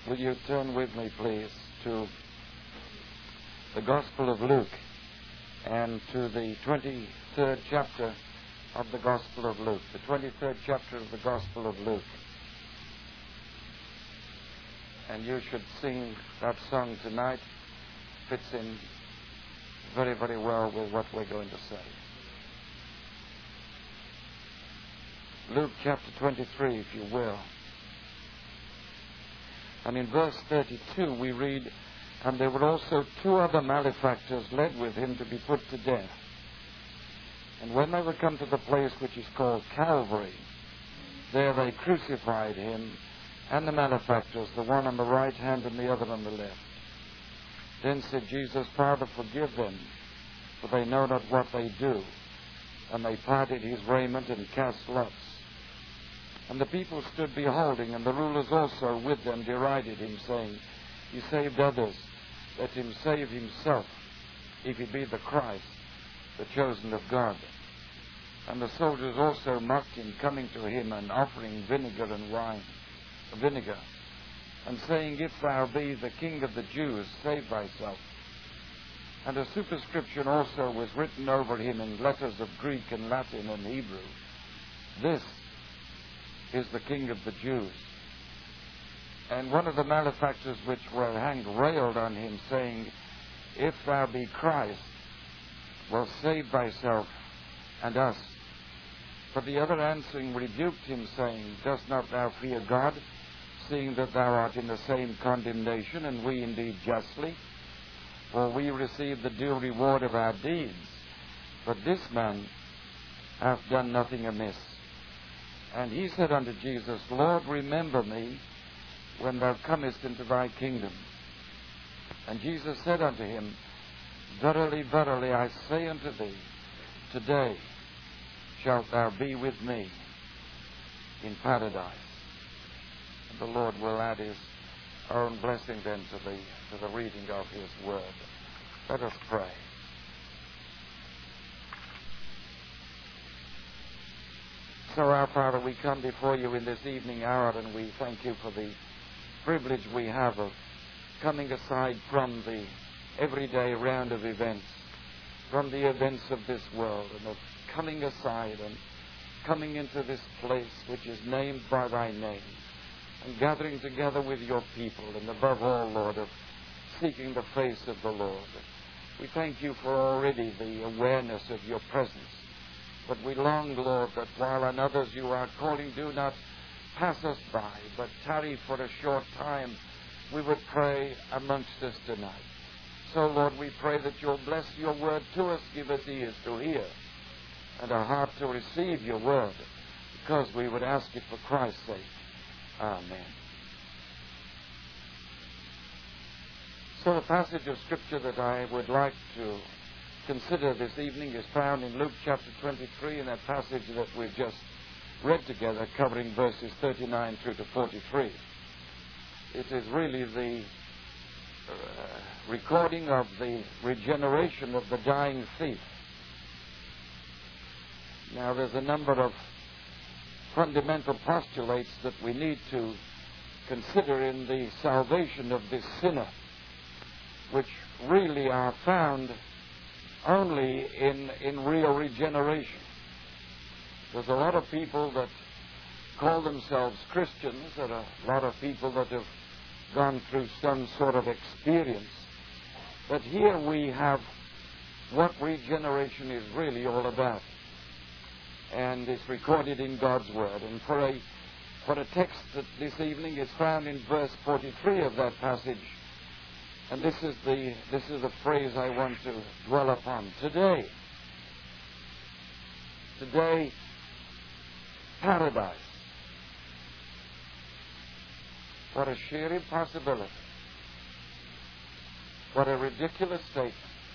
Will you turn with me, please, to the Gospel of Luke and to the 23rd chapter of the Gospel of Luke. The 23rd chapter of the Gospel of Luke. And you should sing that song tonight. Fits in very, very well with what we're going to say. Luke chapter 23, if you will. And in verse 32 we read, "And there were also two other malefactors led with him to be put to death. And when they were come to the place which is called Calvary, there they crucified him and the malefactors, the one on the right hand and the other on the left. Then said Jesus, Father, forgive them, for they know not what they do. And they parted his raiment and cast lots. And the people stood beholding, and the rulers also with them derided him, saying, He saved others, let him save himself, if he be the Christ, the chosen of God. And the soldiers also mocked him, coming to him and offering vinegar, and saying, If thou be the King of the Jews, save thyself. And a superscription also was written over him in letters of Greek and Latin and Hebrew. This is the King of the Jews. And one of the malefactors which were hanged railed on him, saying, If thou be Christ, well, save thyself and us. But the other answering rebuked him, saying, Dost not thou fear God, seeing that thou art in the same condemnation, and we indeed justly? For we receive the due reward of our deeds. But this man hath done nothing amiss. And he said unto Jesus, Lord, remember me when thou comest into thy kingdom. And Jesus said unto him, Verily, verily, I say unto thee, today shalt thou be with me in paradise. And the Lord will add his own blessing then to the reading of his word. Let us pray. So, our Father, we come before you in this evening hour, and we thank you for the privilege we have of coming aside from the everyday round of events, from the events of this world, and of coming aside and coming into this place which is named by thy name, and gathering together with your people, and above all, Lord, of seeking the face of the Lord. We thank you for already the awareness of your presence. But we long, Lord, that while on others you are calling, do not pass us by, but tarry for a short time. We would pray amongst us tonight. So, Lord, we pray that you'll bless your word to us, give us ears to hear, and a heart to receive your word, because we would ask it for Christ's sake. Amen. So the passage of Scripture that I would like to consider this evening is found in Luke chapter 23, in that passage that we've just read together, covering verses 39 through to 43. It is really the recording of the regeneration of the dying thief. Now, there's a number of fundamental postulates that we need to consider in the salvation of this sinner, which really are found only in real regeneration. There's a lot of people that call themselves Christians, and a lot of people that have gone through some sort of experience. But here we have what regeneration is really all about. And it's recorded in God's Word. And for a text that this evening is found in verse 43 of that passage. And this is the phrase I want to dwell upon. Today, paradise. What a sheer impossibility. What a ridiculous statement.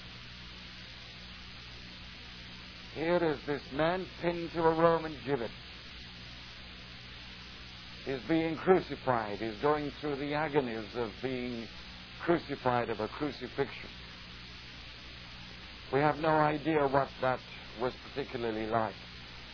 Here is this man pinned to a Roman gibbet. He's being crucified. He's going through the agonies of being crucified, of a crucifixion. We have no idea what that was particularly like.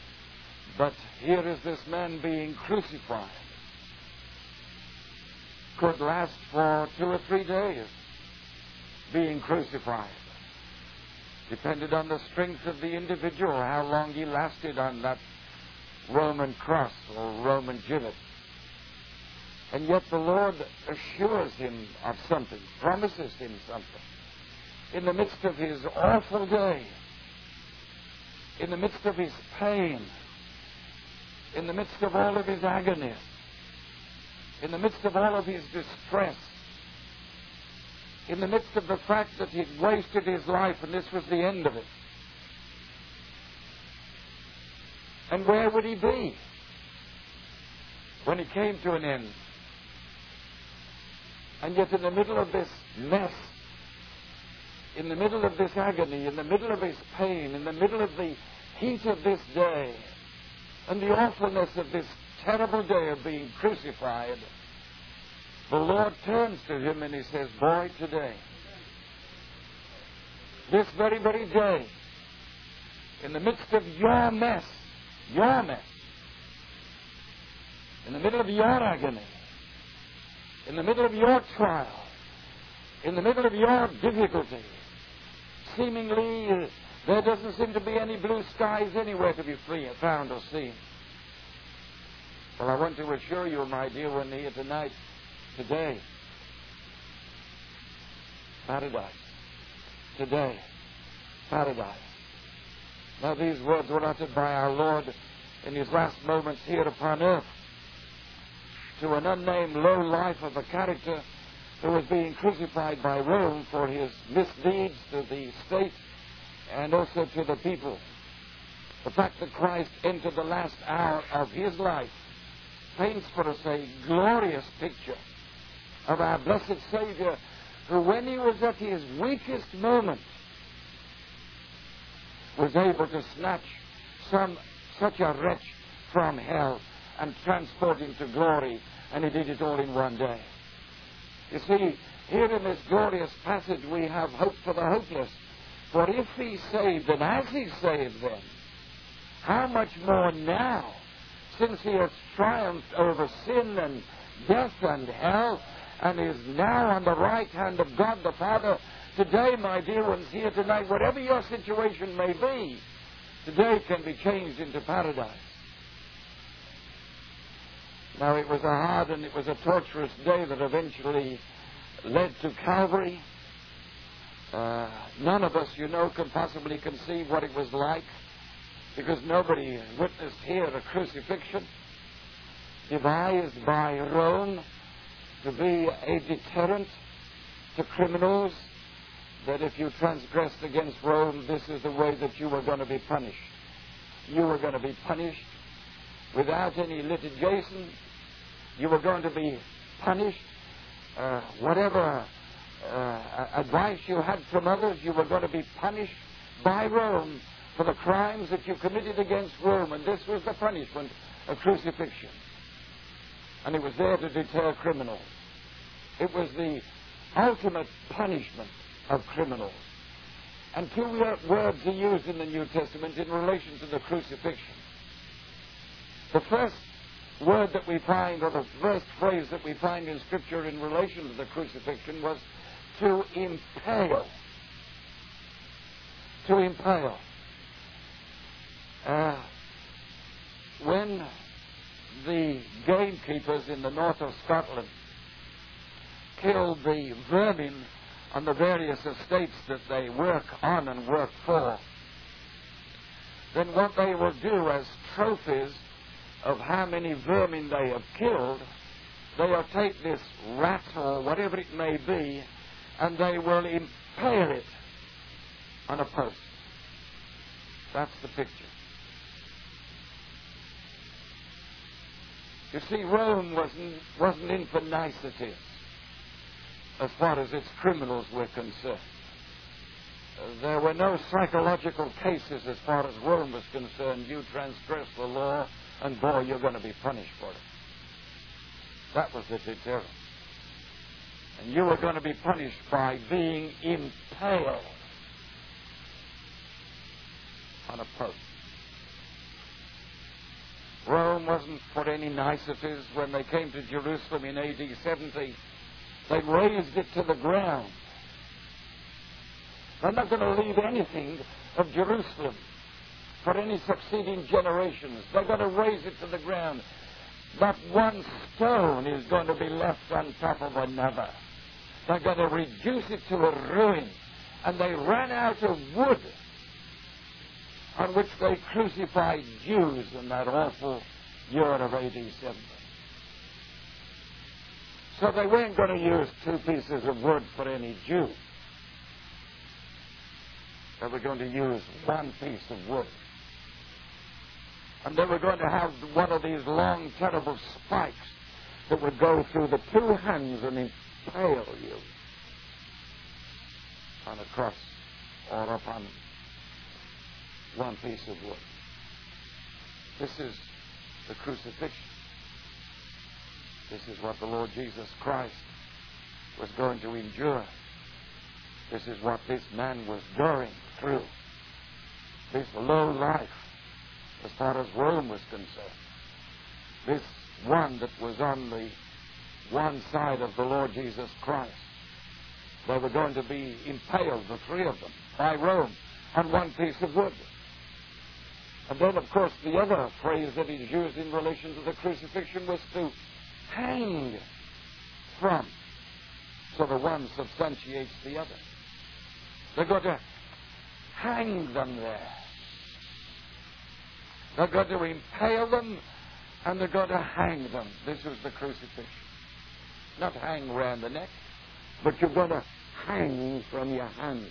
But here is this man being crucified. could last for 2 or 3 days being crucified. Depended on the strength of the individual, how long he lasted on that Roman cross or Roman gibbet. And yet the Lord assures him of something, promises him something. In the midst of his awful day, in the midst of his pain, in the midst of all of his agony, in the midst of all of his distress, in the midst of the fact that he'd wasted his life and this was the end of it. And where would he be when it came to an end? And yet in the middle of this mess, in the middle of this agony, in the middle of his pain, in the middle of the heat of this day, and the awfulness of this terrible day of being crucified, the Lord turns to him and he says, "Boy, today, this very, very day, in the midst of your mess, in the middle of your agony, in the middle of your trial, in the middle of your difficulty, seemingly there doesn't seem to be any blue skies anywhere to be found or seen. Well, I want to assure you, my dear one here tonight, today, paradise. Today, paradise." Now these words were uttered by our Lord in his last moments here upon earth to an unnamed low life of a character who was being crucified by Rome for his misdeeds to the state and also to the people. The fact that Christ entered the last hour of his life paints for us a glorious picture of our blessed Savior, who when he was at his weakest moment was able to snatch such a wretch from hell and transport him to glory, and he did it all in one day. You see, here in this glorious passage we have hope for the hopeless. For if he saved them as he saved them, how much more now, since he has triumphed over sin and death and hell, and is now on the right hand of God the Father, today, my dear ones here tonight, whatever your situation may be, today can be changed into paradise. Now, it was a hard and it was a torturous day that eventually led to Calvary. None of us, can possibly conceive what it was like, because nobody witnessed here a crucifixion devised by Rome to be a deterrent to criminals, that if you transgressed against Rome, this is the way that you were going to be punished. You were going to be punished without any litigation. You were going to be punished. Whatever advice you had from others, you were going to be punished by Rome for the crimes that you committed against Rome. And this was the punishment of crucifixion. And it was there to deter criminals. It was the ultimate punishment of criminals. And two words are used in the New Testament in relation to the crucifixion. The first word that we find, or the first phrase that we find in Scripture in relation to the crucifixion, was to impale. To impale. When the gamekeepers in the north of Scotland killed the vermin on the various estates that they work on and work for, then what they will do as trophies of how many vermin they have killed, they will take this rat or whatever it may be, and they will impale it on a post. That's the picture. You see, Rome wasn't in for niceties as far as its criminals were concerned. There were no psychological cases as far as Rome was concerned. You transgress the law, and boy, you're going to be punished for it. That was the deterrent. And you were going to be punished by being impaled on a post. Rome wasn't for any niceties. When they came to Jerusalem in AD 70, they razed it to the ground. They're not going to leave anything of Jerusalem for any succeeding generations. They're going to raze it to the ground. Not one stone is going to be left on top of another. They're going to reduce it to a ruin. And they ran out of wood on which they crucified Jews in that awful year of AD 70. So they weren't going to use 2 pieces of wood for any Jew. They were going to use 1 piece of wood. And they were going to have one of these long, terrible spikes that would go through the 2 hands and impale you on a cross or upon 1 piece of wood. This is the crucifixion. This is what the Lord Jesus Christ was going to endure. This is what this man was going through. This low life, as far as Rome was concerned. This one that was on the one side of the Lord Jesus Christ. They were going to be impaled, the 3 of them, by Rome on 1 piece of wood. And then, of course, the other phrase that is used in relation to the crucifixion was to hang from. So the one substantiates the other. They're going to hang them there. They're going to impale them, and they're going to hang them. This was the crucifixion. Not hang round the neck, but you're going to hang from your hands.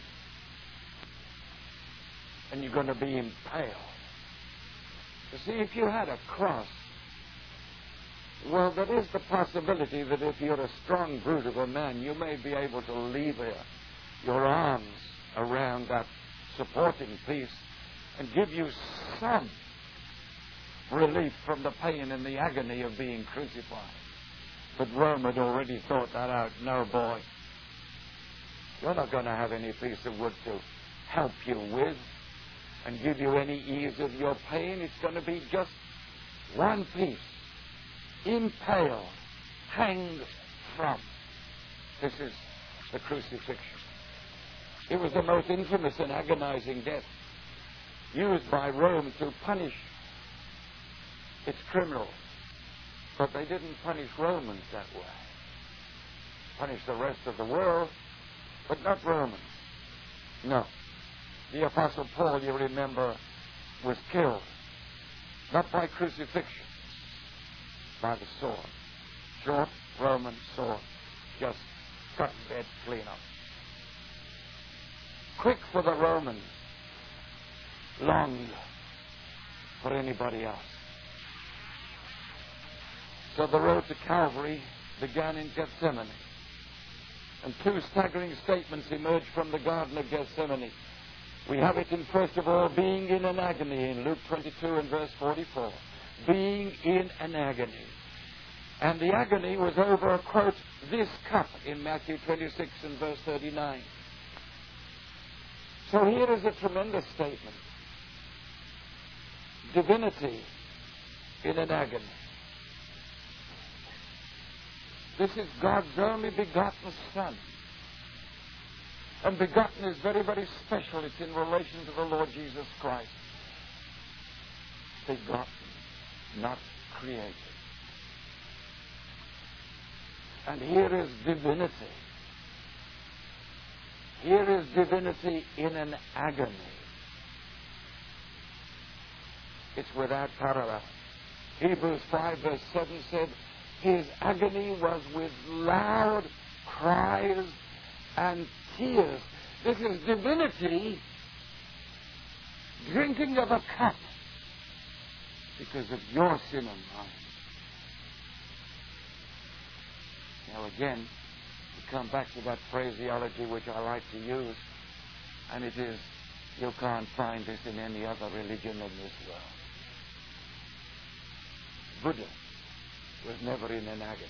And you're going to be impaled. You see, if you had a cross, well, there is the possibility that if you're a strong brute of a man, you may be able to lever your arms around that supporting piece and give you some relief from the pain and the agony of being crucified. But Rome had already thought that out. No, boy. You're not going to have any piece of wood to help you with and give you any ease of your pain. It's going to be just 1 piece. Impaled. Hanged from. This is the crucifixion. It was the most infamous and agonizing death used by Rome to punish its criminals. But they didn't punish Romans that way. Punish the rest of the world, but not Romans. No. The Apostle Paul, you remember, was killed. Not by crucifixion, by the sword. Short Roman sword. Just cut dead clean up. Quick for the Romans. Long for anybody else. So the road to Calvary began in Gethsemane. And 2 staggering statements emerged from the Garden of Gethsemane. We have it in, first of all, being in an agony in Luke 22 and verse 44. Being in an agony. And the agony was over, quote, this cup in Matthew 26 and verse 39. So here is a tremendous statement. Divinity in an agony. This is God's only begotten Son. And begotten is very, very special. It's in relation to the Lord Jesus Christ. Begotten, not created. And here is divinity. Here is divinity in an agony. It's without parallel. Hebrews 5 verse 7 said, his agony was with loud cries and tears. This is divinity drinking of a cup because of your sin and mine. Now again, we come back to that phraseology which I like to use, and it is, you can't find this in any other religion in this world. Buddha was never in an agony.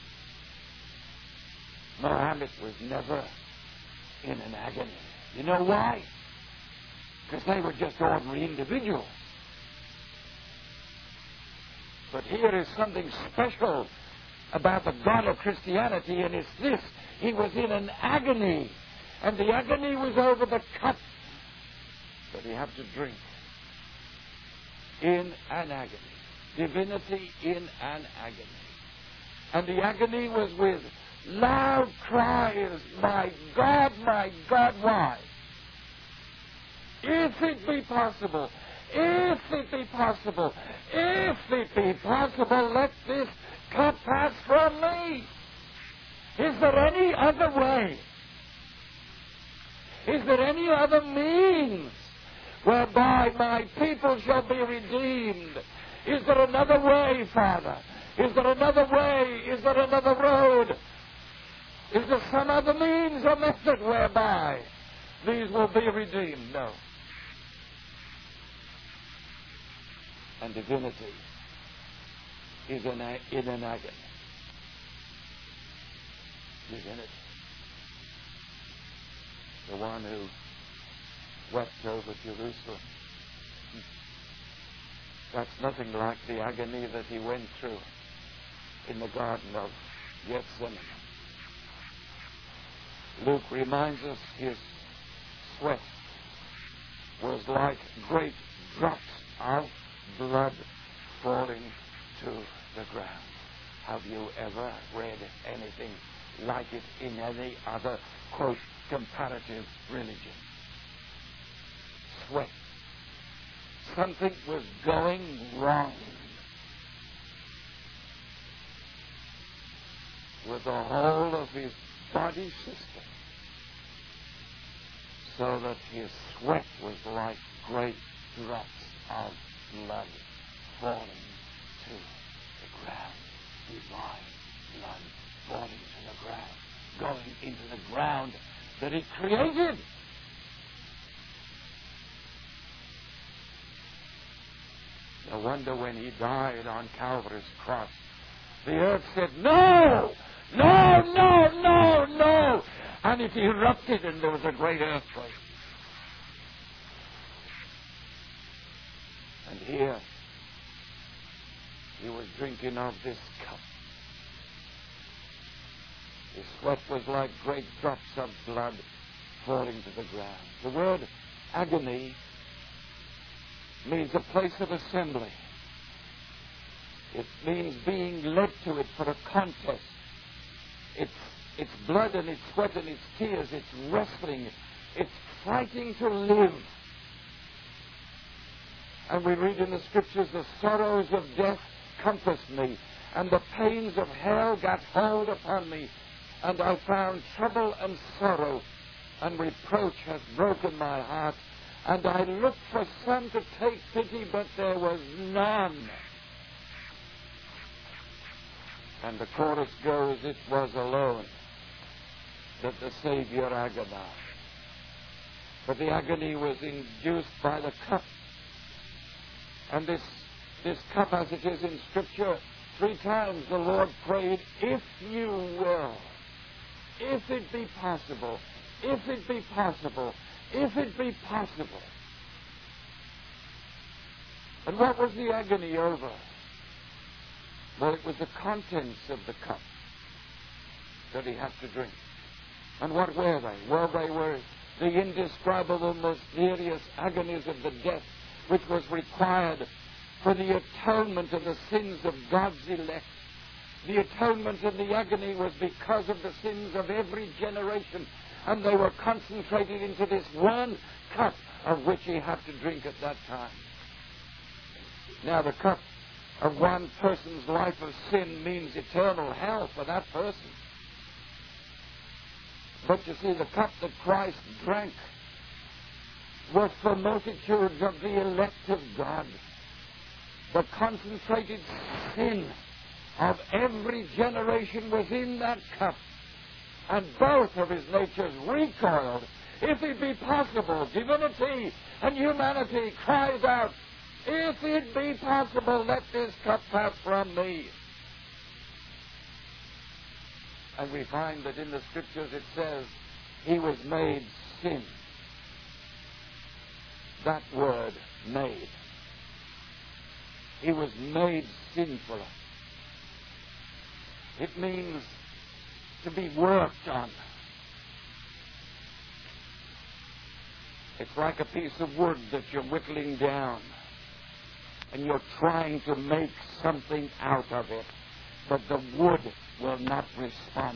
Mohammed was never in an agony. You know why? Because they were just ordinary individuals. But here is something special about the God of Christianity, and it's this. He was in an agony, and the agony was over the cup that he had to drink. In an agony. Divinity in an agony. And the agony was with loud cries, my God, why? If it be possible, if it be possible, if it be possible, let this cup pass from me. Is there any other way? Is there any other means whereby my people shall be redeemed? Is there another way, Father? Is there another way? Is there another road? Is there some other means or method whereby these will be redeemed? No. And divinity is in an agony. Divinity. The one who wept over Jerusalem. That's nothing like the agony that he went through in the Garden of Gethsemane. Luke reminds us his sweat was like great drops of blood falling to the ground. Have you ever read anything like it in any other, quote, comparative religion? Sweat. Something was going wrong with the whole of his body system, so that his sweat was like great drops of blood falling to the ground. Divine blood falling to the ground, going into the ground that he created. No wonder when he died on Calvary's cross, the earth said, no, no, no, no, no. And it erupted and there was a great earthquake. And here, he was drinking of this cup. His sweat was like great drops of blood falling to the ground. The word agony means a place of assembly. It means being led to it for a contest. It's blood and it's sweat and it's tears. It's wrestling. It's fighting to live. And we read in the Scriptures, the sorrows of death compassed me, and the pains of hell got hold upon me, and I found trouble and sorrow, and reproach hath broken my heart. And I looked for some to take pity, but there was none. And the chorus goes, it was alone that the Savior agonized. But the agony was induced by the cup. And this cup, as it is in Scripture, 3 times the Lord prayed, if you will, if it be possible, if it be possible, if it be possible. And what was the agony over? Well, it was the contents of the cup that he had to drink. And what were they? Well, they were the indescribable, mysterious agonies of the death which was required for the atonement of the sins of God's elect. The atonement and the agony was because of the sins of every generation, and they were concentrated into this one cup of which he had to drink at that time. Now, the cup of one person's life of sin means eternal hell for that person. But you see, the cup that Christ drank was for multitudes of the elect of God. The concentrated sin of every generation was in that cup. And both of his natures recoiled. If it be possible, divinity and humanity cries out, if it be possible, let this cup pass from me. And we find that in the Scriptures it says, he was made sin. That word, made. He was made sin for us. It means to be worked on. It's like a piece of wood that you're whittling down, and you're trying to make something out of it, but the wood will not respond.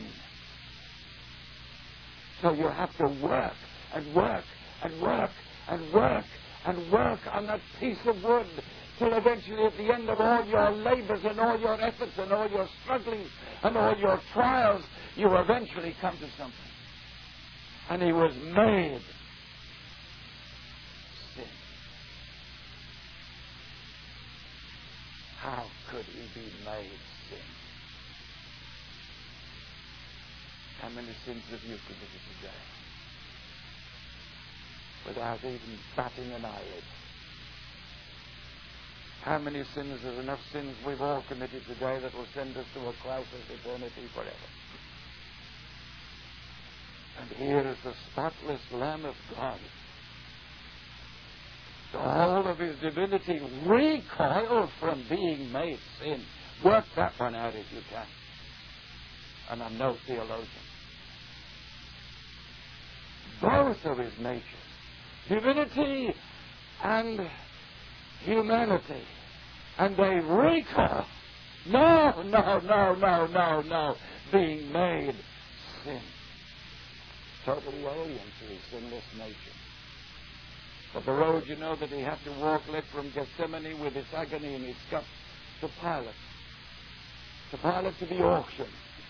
So you have to work and work and work and work and work on that piece of wood till eventually at the end of all your labors and all your efforts and all your strugglings and all your trials, you eventually come to something. And he was made sin. How could he be made sin? How many sins have you committed today without even batting an eyelid? How many sins, there's enough sins we've all committed today that will send us to a crisis eternity forever. And here is the spotless Lamb of God. The whole of his divinity recoiled from being made sin. Work that one out if you can. And I'm no theologian. Both of his natures, divinity and humanity, and they recoil. No, being made sin. Totally alien to his sinless nature. But the road, you know, that he had to walk led from Gethsemane with his agony and his cup to Pilate. To Pilate, to the auction.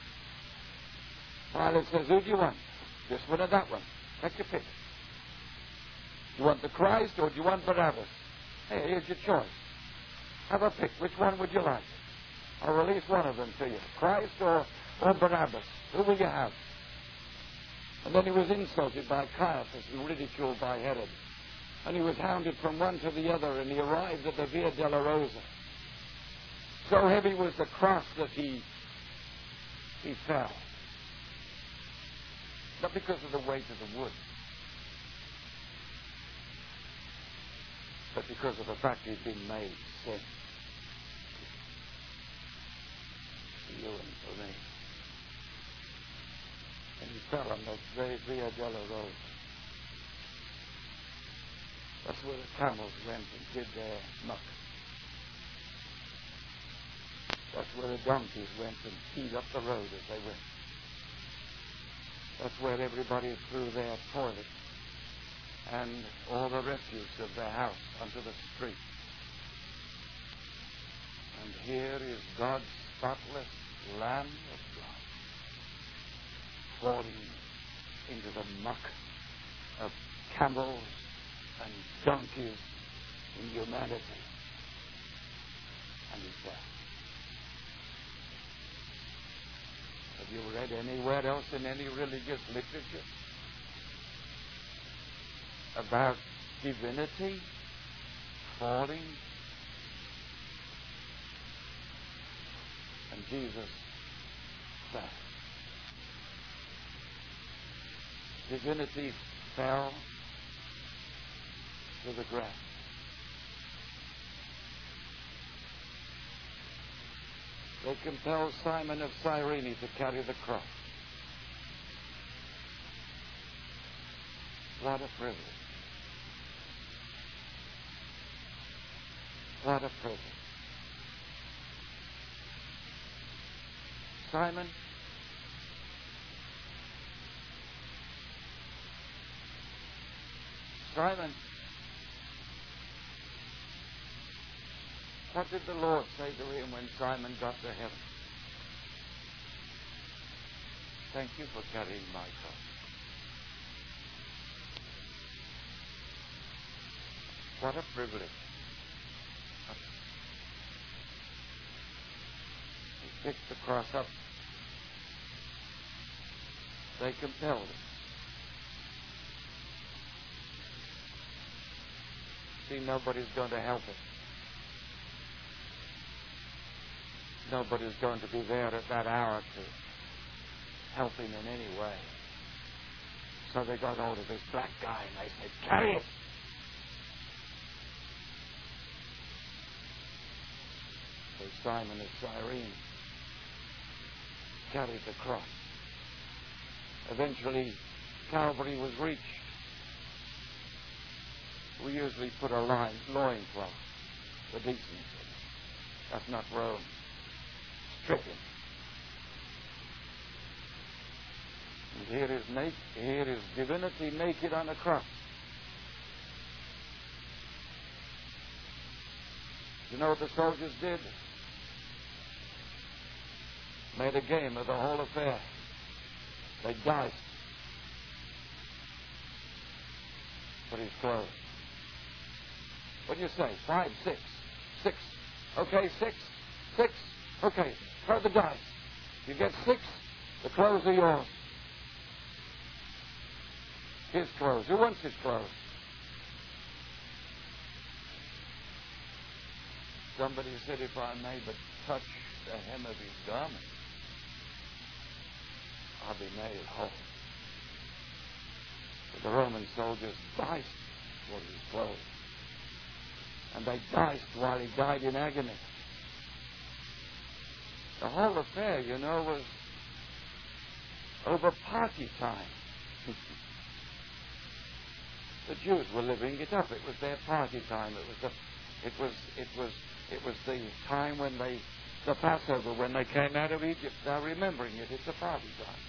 Pilate says, who do you want? This one or that one? Take your pick. Do you want the Christ or do you want Barabbas? Hey, here's your choice. Have a pick. Which one would you like? I'll release one of them to you. Christ or Barabbas? Who will you have? And then he was insulted by Caiaphas and ridiculed by Herod. And he was hounded from one to the other, and he arrived at the Via della Rosa. So heavy was the cross that he fell. Not because of the weight of the wood, but because of the fact he'd been made sin for you and for me. And he fell on the Via della Rosa. That's where the camels went and did their muck. That's where the donkeys went and teed up the road as they went. That's where everybody threw their toilet and all the refuse of their house onto the street. And here is God's spotless Lamb of God falling into the muck of camels and donkeys in humanity. And he's there. Have you read anywhere else in any religious literature about divinity falling? And Jesus fell. Divinity fell to the ground. They compelled Simon of Cyrene to carry the cross. What a privilege. What a privilege. Simon, what did the Lord say to him when Simon got to heaven? Thank you for carrying my cross. What a privilege. He picked the cross up. They compelled him. See, nobody's going to help him. Nobody's going to be there at that hour to help him in any way. So they got hold of this black guy and they said, carry it. with Simon of Cyrene, carried the cross. Eventually, Calvary was reached. We usually put a loincloth for decency. That's not Rome. Stricken. And here is divinity naked on a cross. You know what the soldiers did? Made a game of the whole affair. They diced for his clothes. What do you say? 5, 6, 6. Okay, 6, 6. Okay, throw the dice. You get 6, the clothes are yours. His clothes. Who wants his clothes? Somebody said, if I may but touch the hem of his garment, I'll be made whole. But the Roman soldiers diced for his clothes. And they diced while he died in agony. The whole affair, you know, was over party time. The Jews were living it up. It was their party time. It was the time when the Passover, when they came out of Egypt. They're remembering it. It's a party time.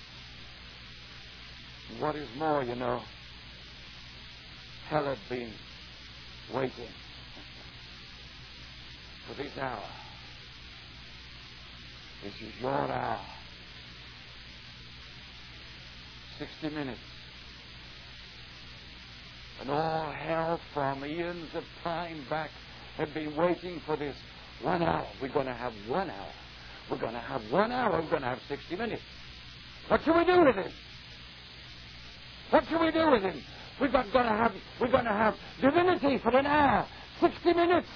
And what is more, you know, hell had been waiting for this hour. This is your hour. 60 minutes. And all hell from eons of time back had been waiting for this 1 hour. We're going to have 1 hour. We're going to have 1 hour. We're going to have 60 minutes. What shall we do with it? What shall we do with him? We're going to have divinity for an hour. 60 minutes.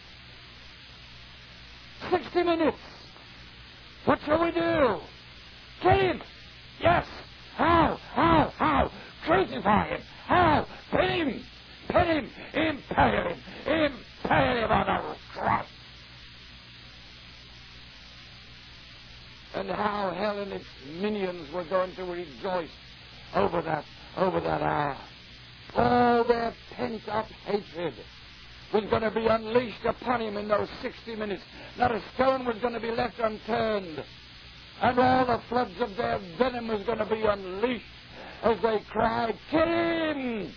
60 minutes. What shall we do? Kill him. Yes. How? Crucify him. How? Pin him. Impale him on a cross. And how hell and its minions were going to rejoice over that hour. All their pent-up hatred was going to be unleashed upon him in those 60 minutes. Not a stone was going to be left unturned. And all the floods of their venom was going to be unleashed as they cried, kill him!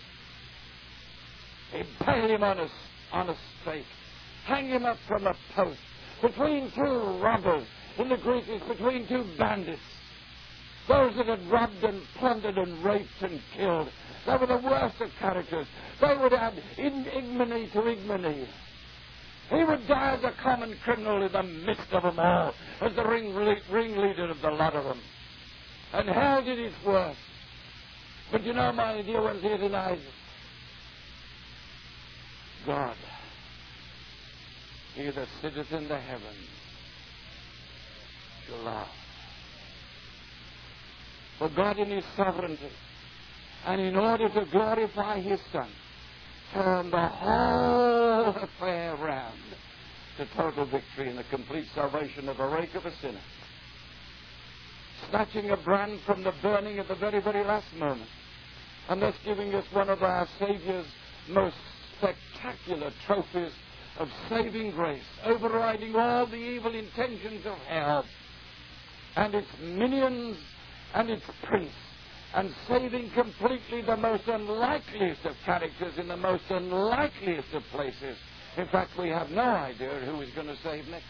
Impale him on a stake. Hang him up from a post. Between two robbers. In the Greek, it's between two bandits. Those that had robbed and plundered and raped and killed. They were the worst of characters. They would add ignominy to ignominy. He would die as a common criminal in the midst of them all, as the ringleader of the lot of them. And hell did its worst. But you know, my dear ones here tonight, God, he that sitteth in the heavens, shall laugh. For God in his sovereignty, and in order to glorify his Son, turned the whole affair round to total victory and the complete salvation of a rake of a sinner. Snatching a brand from the burning at the very, very last moment, and thus giving us one of our Savior's most spectacular trophies of saving grace, overriding all the evil intentions of hell and its minions and its priests, and saving completely the most unlikeliest of characters in the most unlikeliest of places. In fact, we have no idea who he's going to save next.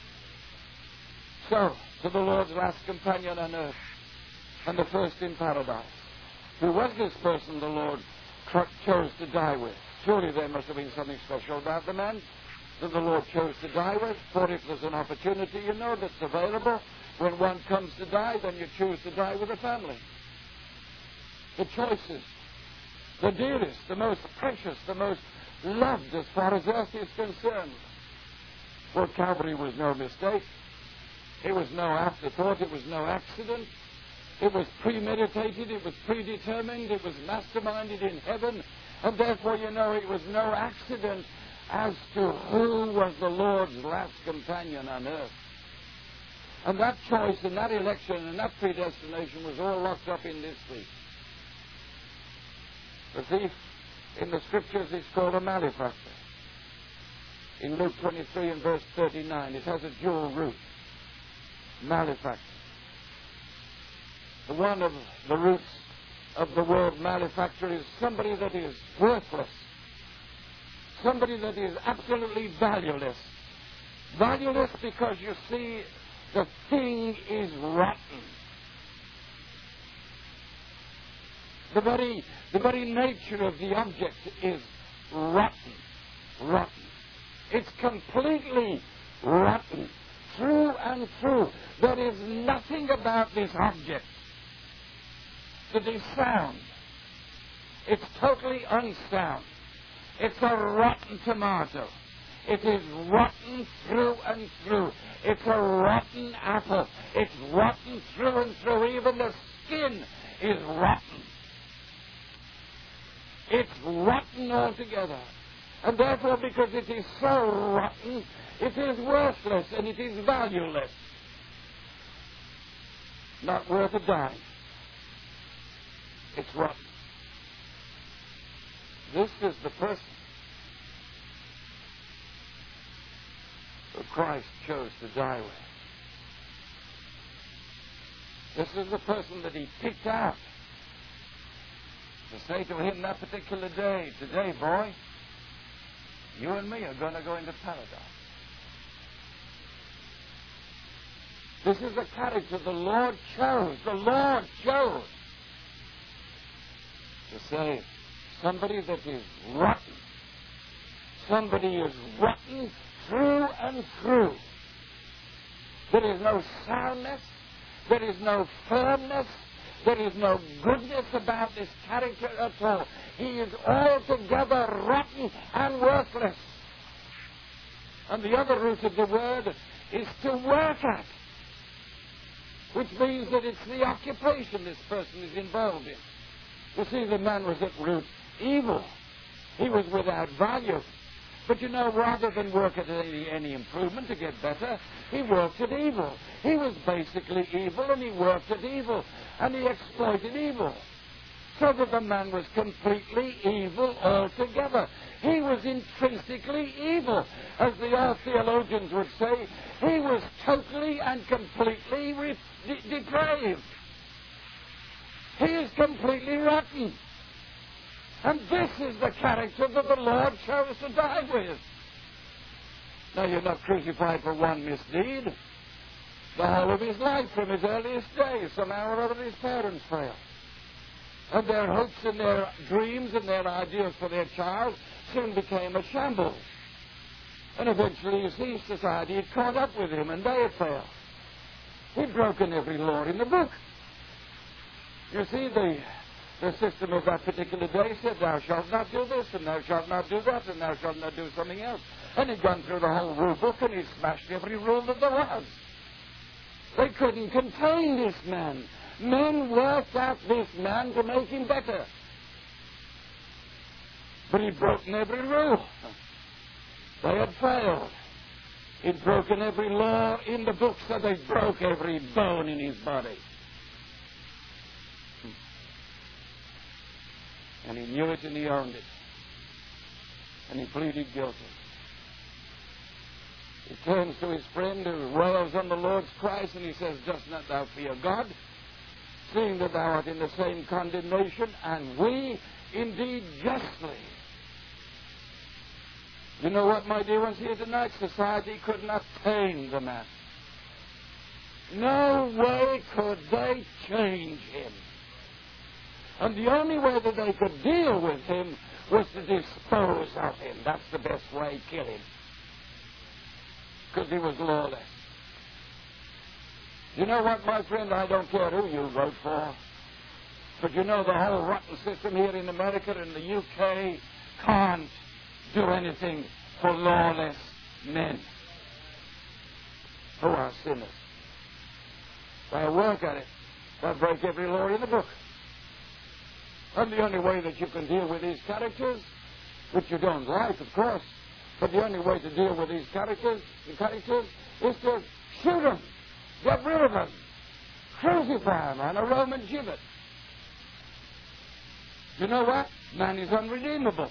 So, to the Lord's last companion on earth, and the first in paradise. Who was this person the Lord chose to die with? Surely there must have been something special about the man that the Lord chose to die with. For if there's an opportunity, you know, that's available, when one comes to die, then you choose to die with a family. The choicest, the dearest, the most precious, the most loved as far as earth is concerned. Well, Calvary was no mistake. It was no afterthought. It was no accident. It was premeditated. It was predetermined. It was masterminded in heaven. And therefore, you know, it was no accident as to who was the Lord's last companion on earth. And that choice and that election and that predestination was all locked up in this thief. The thief in the Scriptures is called a malefactor. In Luke 23 and verse 39, it has a dual root. Malefactor. One of the roots of the word malefactor is somebody that is worthless. Somebody that is absolutely valueless. Valueless because, you see, the thing is rotten. The very nature of the object is rotten. Rotten. It's completely rotten. Through and through. There is nothing about this object that is sound. It's totally unsound. It's a rotten tomato. It is rotten through and through. It's a rotten apple. It's rotten through and through. Even the skin is rotten. It's rotten altogether. And therefore, because it is so rotten, it is worthless and it is valueless. Not worth a dime. It's rotten. This is the person who Christ chose to die with. This is the person that he picked out to say to him that particular day, today, boy, you and me are going to go into paradise. This is the character the Lord chose. The Lord chose to say, somebody that is rotten. Somebody is rotten through and through. There is no soundness. There is no firmness. There is no goodness about this character at all. He is altogether rotten and worthless. And the other root of the word is to work at, which means that it's the occupation this person is involved in. You see, the man was at root evil. He was without value. But you know, rather than work at any improvement to get better, he worked at evil. He was basically evil, and he worked at evil, and he exploited evil. So that the man was completely evil altogether. He was intrinsically evil. As the old theologians would say, he was totally and completely depraved. He is completely rotten. And this is the character that the Lord chose to die with. Now, you're not crucified for one misdeed. The whole of his life, from his earliest days, somehow or other his parents failed. And their hopes and their dreams and their ideas for their child soon became a shambles. And eventually, you see, society had caught up with him, and they had failed. He'd broken every law in the book. You see, the system of that particular day said, thou shalt not do this, and thou shalt not do that, and thou shalt not do something else. And he'd gone through the whole rule book, and he'd smashed every rule that there was. They couldn't contain this man. Men worked at this man to make him better. But he'd broken every rule. They had failed. He'd broken every law in the book, so they broke every bone in his body. And he knew it and he owned it. And he pleaded guilty. He turns to his friend who rails on the Lord's Christ, and he says, dost not thou fear God, seeing that thou art in the same condemnation, and we indeed justly. You know what, my dear ones, here tonight? Society could not tame the man. No way could they change him. And the only way that they could deal with him was to dispose of him. That's the best way, kill him. Because he was lawless. You know what, my friend? I don't care who you vote for. But you know the whole rotten system here in America and the UK can't do anything for lawless men who are sinners. They'll work at it. They'll break every law in the book. And the only way that you can deal with these characters, which you don't like, of course, But the only way to deal with these characters, is to shoot them, get rid of them, crucify them on a Roman gibbet. You know what? Man is unredeemable.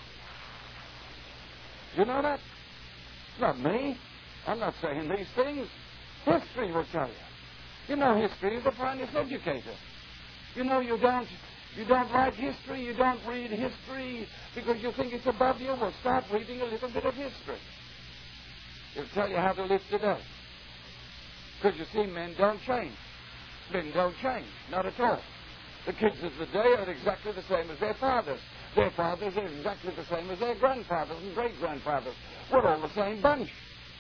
You know that? Not me. I'm not saying these things. History will tell you. You know history is the finest educator. You know you don't write history, you don't read history because you think it's above you. Well, start reading a little bit of history. It'll tell you how to live today. Because you see, men don't change. Men don't change. Not at all. The kids of the day are exactly the same as their fathers. Their fathers are exactly the same as their grandfathers and great-grandfathers. We're all the same bunch.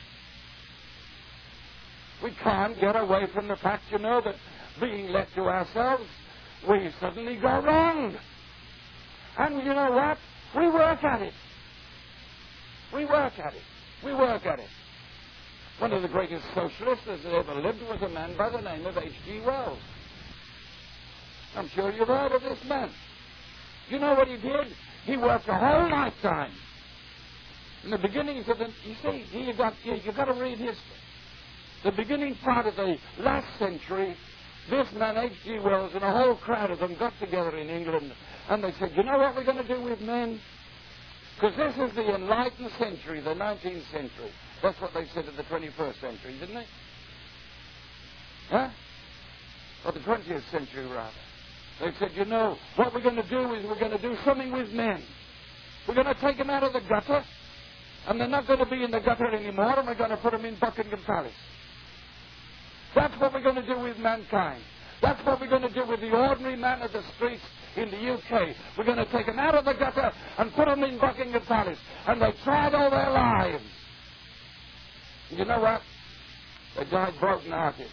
We can't get away from the fact, you know, that being left to ourselves, we suddenly go wrong. And you know what? We work at it. We work at it. We work at it. One of the greatest socialists that ever lived was a man by the name of H.G. Wells. I'm sure you've heard of this man. You know what he did? He worked a whole lifetime. In the beginnings of the... You see, you've got to read history. The beginning part of the last century, this man, H.G. Wells, and a whole crowd of them got together in England, and they said, you know what we're going to do with men? Because this is the enlightened century, the 19th century. That's what they said in the 21st century, didn't they? Huh? Or the 20th century, rather. They said, you know, what we're going to do is we're going to do something with men. We're going to take them out of the gutter, and they're not going to be in the gutter anymore, and we're going to put them in Buckingham Palace. That's what we're going to do with mankind. That's what we're going to do with the ordinary man of the streets in the UK. We're going to take them out of the gutter and put them in Buckingham Palace. And they tried all their lives. You know what? They died broken-hearted.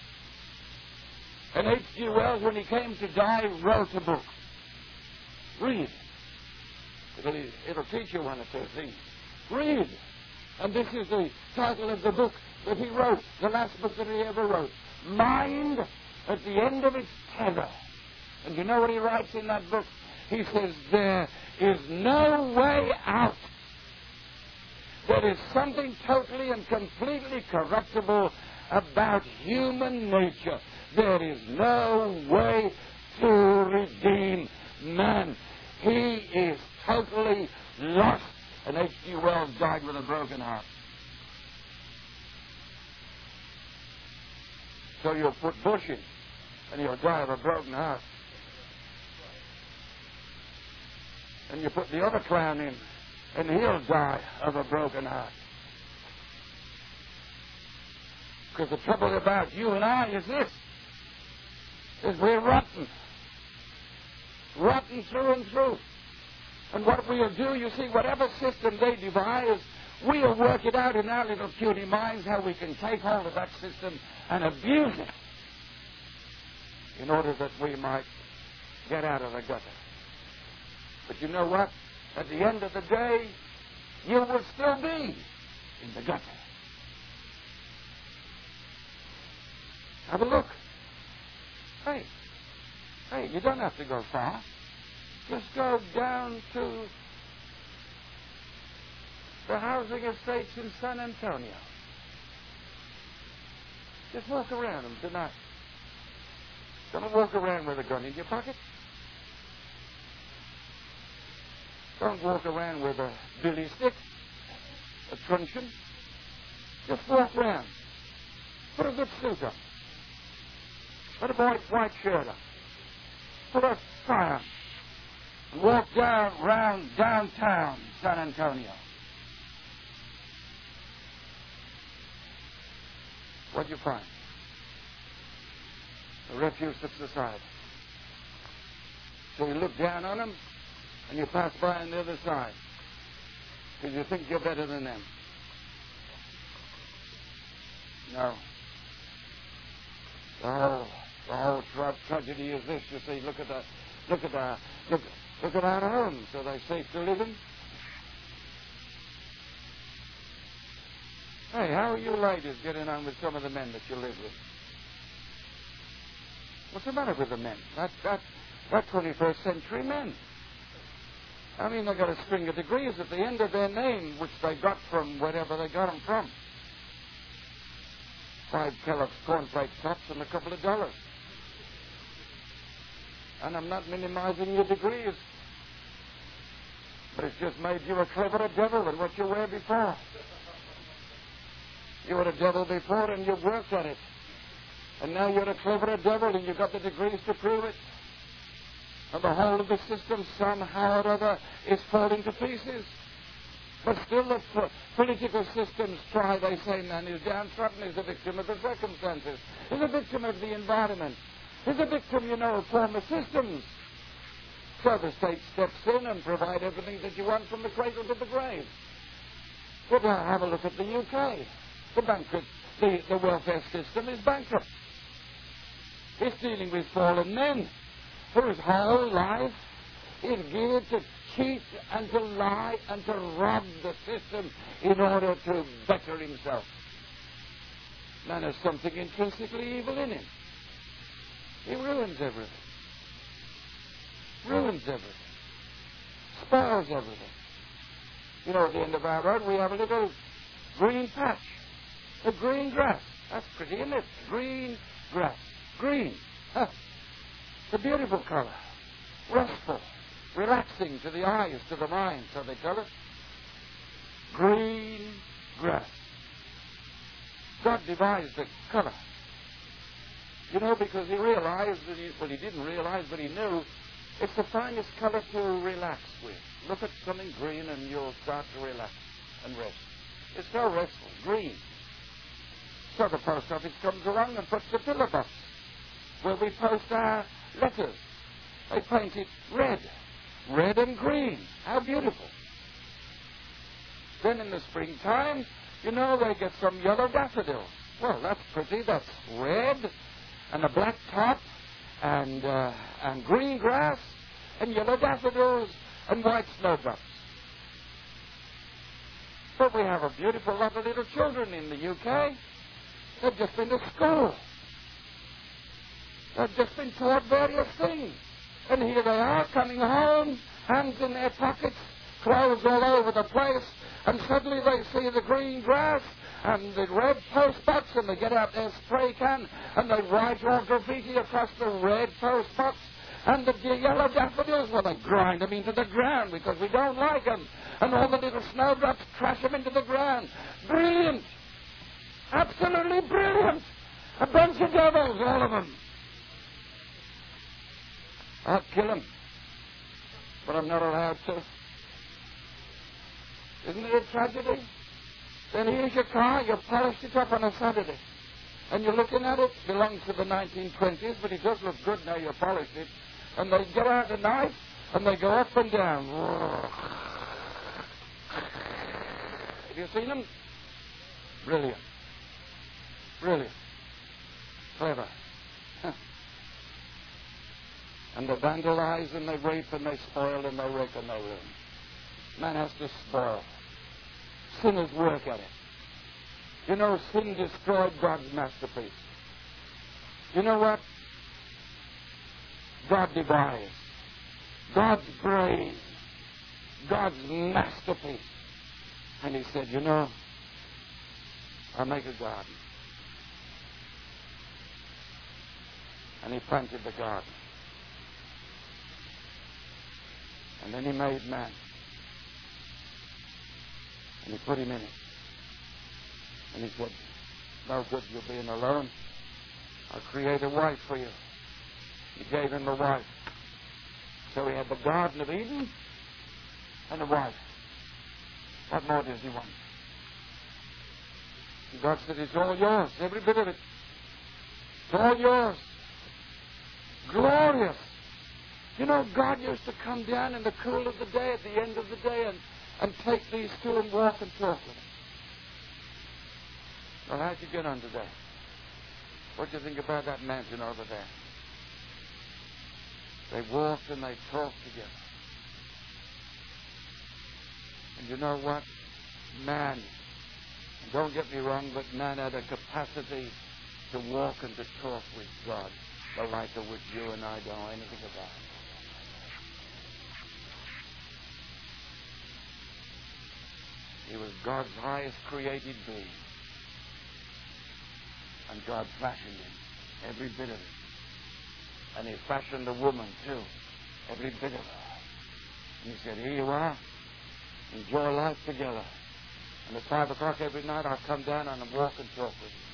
And H.G. Wells, when he came to die, wrote a book. Read. It'll teach you one or two things. Read. And this is the title of the book that he wrote, the last book that he ever wrote. Mind at the end of its tether. And you know what he writes in that book? He says, there is no way out. There is something totally and completely corruptible about human nature. There is no way to redeem man. He is totally lost. And H.G. Wells died with a broken heart. So you'll put Bush in, and he'll die of a broken heart. And you put the other clown in, and he'll die of a broken heart. Because the trouble about you and I is this, is we're rotten. Rotten through and through. And what we'll do, you see, whatever system they devise, we'll work it out in our little puny minds how we can take hold of that system and abuse it in order that we might get out of the gutter. But you know what? At the end of the day, you will still be in the gutter. Have a look. Hey, you don't have to go far. Just go down to the housing estates in San Antonio. Just walk around them tonight. Don't walk around with a gun in your pocket. Don't walk around with a billy stick, a truncheon. Just walk around. Put a good suit on. Put a white shirt on. Put a tie on. And walk round downtown San Antonio. What'd you find? The refuse of society. So you look down on them, and you pass by on the other side, because you think you're better than them. No. The whole tragedy is this. You see, look at our homes. Are they safe to live in? Hey, how are you ladies getting on with some of the men that you live with? What's the matter with the men? That 21st century men. I mean, they got a string of degrees at the end of their name, which they got from wherever they got them from. 5 Kellogg's cornflake tops and a couple of dollars. And I'm not minimizing your degrees, but it's just made you a cleverer devil than what you were before. You were a devil before and you worked at it. And now you're a cleverer devil and you've got the degrees to prove it. And the whole of the system somehow or other is falling to pieces. But still the political systems try, they say, man is downtrodden, is a victim of the circumstances, is a victim of the environment, is a victim, of former systems. So the state steps in and provides everything that you want from the cradle to the grave. But have a look at the UK. The welfare system is bankrupt. It's dealing with fallen men whose whole life is geared to cheat and to lie and to rob the system in order to better himself. Man has something intrinsically evil in him. He ruins everything. Ruins everything. Spoils everything. At the end of our road we have a little green patch. A green grass. That's pretty, isn't it? Green grass. Green. Huh. It's a beautiful color. Restful. Relaxing to the eyes, to the mind, so they tell us. Green grass. God devised the color. Because he realized that he didn't realize, but he knew it's the finest color to relax with. Look at something green and you'll start to relax and rest. It's so restful. Green. So the post office comes along and puts the pillar box where we post our letters. They paint it red. Red and green. How beautiful. Then in the springtime, they get some yellow daffodils. Well, that's pretty. That's red and a black top and green grass and yellow daffodils and white snowdrops. But we have a beautiful lot of little children in the UK. They've just been to school. They've just been taught various things. And here they are coming home, hands in their pockets, clothes all over the place, and suddenly they see the green grass and the red post box, and they get out their spray can and they write all graffiti across the red post box. And the yellow daffodils, well, they grind them into the ground because we don't like them. And all the little snowdrops crash them into the ground. Brilliant. Absolutely brilliant. A bunch of devils, all of them. I'll kill them. But I'm not allowed to. Isn't it a tragedy? Then here's your car, you polished it up on a Saturday. And you're looking at it, belongs to the 1920s, but it does look good now you polished it. And they get out a knife, and they go up and down. Have you seen them? Brilliant. Brilliant. Clever. And they vandalize, and they rape, and they spoil, and they wreck, and they ruin. Man has to spoil. Sinners work at it. Sin destroyed God's masterpiece. You know what? God devised. God's brain. God's masterpiece. And he said, I'll make a garden. And he planted the garden. And then he made man. And he put him in it. And he said, no good you being alone. I'll create a wife for you. He gave him a wife. So he had the Garden of Eden and a wife. What more does he want? And God said, it's all yours, every bit of it. It's all yours. Glorious. God used to come down in the cool of the day, at the end of the day, and take these two and walk and talk with them. Well, how'd you get on today? What do you think about that mansion over there? They walked and they talked together. And you know what? Man, don't get me wrong, but man had a capacity to walk and to talk with God, the like of which you and I don't know anything about. He was God's highest created being. And God fashioned him, every bit of it. And he fashioned a woman too, every bit of her. And he said, here you are, enjoy life together. And at 5 o'clock every night I'll come down and walk and talk with you.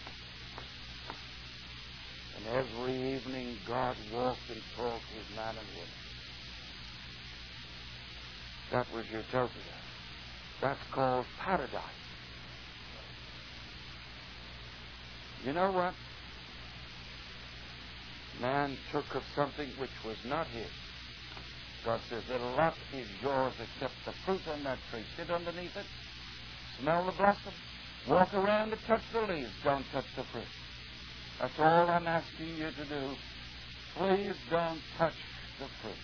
And every evening God walked and talked with man and woman. That was utopia. That's called paradise. You know what? Man took of something which was not his. God says, the lot is yours except the fruit on that tree. Sit underneath it, smell the blossom, walk around and touch the leaves. Don't touch the fruit. That's all I'm asking you to do. Please don't touch the fruit.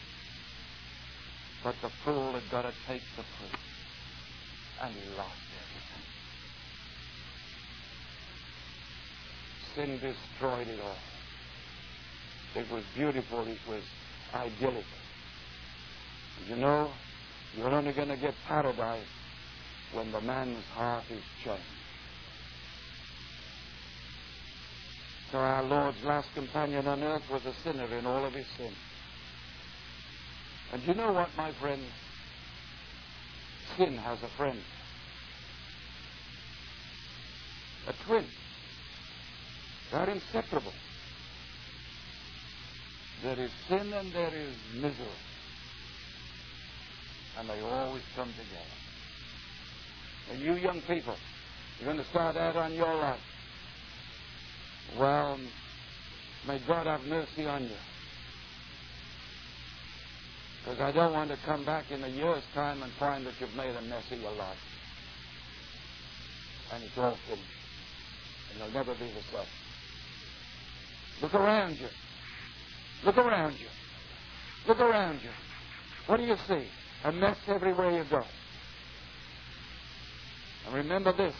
But the fool had got to take the fruit. And he lost everything. Sin destroyed it all. It was beautiful. It was idyllic. You know, you're only going to get paradise when the man's heart is changed. So our Lord's last companion on earth was a sinner in all of his sin. And you know what, my friend? Sin has a friend. A twin. They're inseparable. There is sin and there is misery. And they always come together. And you young people, you're going to start out on your life. Well, may God have mercy on you. Because I don't want to come back in a year's time and find that you've made a mess of your life. And it's all finished. And you'll never be the same. Look around you. Look around you. Look around you. What do you see? A mess everywhere you go. And remember this.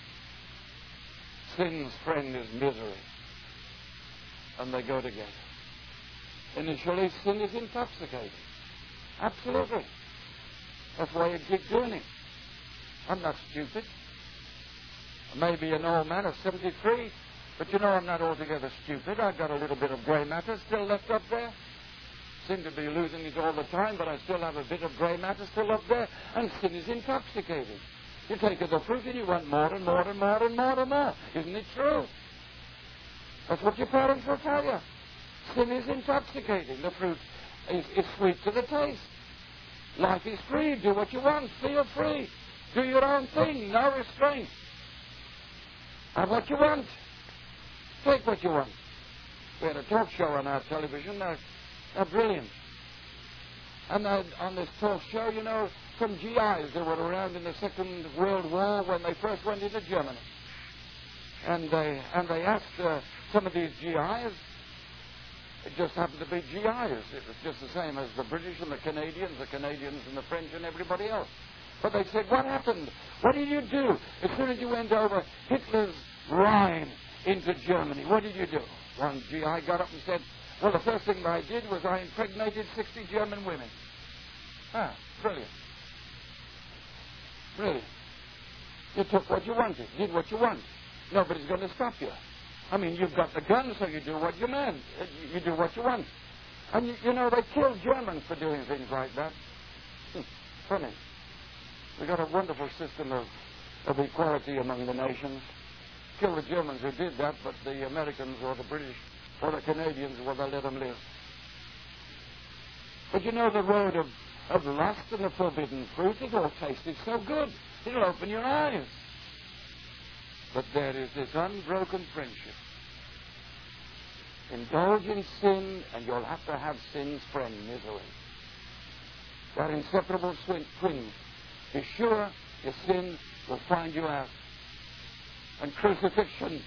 Sin's friend is misery. And they go together. Initially, sin is intoxicating. Absolutely. That's why you keep doing it. I'm not stupid. I may be an old man of 73, but you know I'm not altogether stupid. I've got a little bit of grey matter still left up there. Seem to be losing it all the time, but I still have a bit of grey matter still up there, and sin is intoxicating. You take of the fruit and you want more and more and more and more and more. Isn't it true? That's what your parents will tell you. Sin is intoxicating. The fruit is sweet to the taste. Life is free. Do what you want. Feel free. Do your own thing. No restraint. Have what you want. Take what you want. We had a talk show on our television. They're brilliant. And on this talk show, you know, some GIs that were around in the Second World War when they first went into Germany. And they asked some of these GIs. It just happened to be GIs. It was just the same as the British and the Canadians and the French and everybody else. But they said, what happened? What did you do as soon as you went over Hitler's Rhine into Germany? What did you do? One GI got up and said, well, the first thing I did was I impregnated 60 German women. Ah, brilliant. Brilliant. You took what you wanted, did what you want. Nobody's going to stop you. I mean, you've got the gun, so you do what you want. You do what you want. And, you know, they killed Germans for doing things like that. Funny. We got a wonderful system of equality among the nations. Kill the Germans who did that, but the Americans or the British or the Canadians, well, they let them live. But you know, the road of lust and the forbidden fruit, it all tasted so good. It'll open your eyes. But there is this unbroken friendship. Indulge in sin, and you'll have to have sin's friend, misery. That inseparable twins. Be sure your sin will find you out. And crucifixion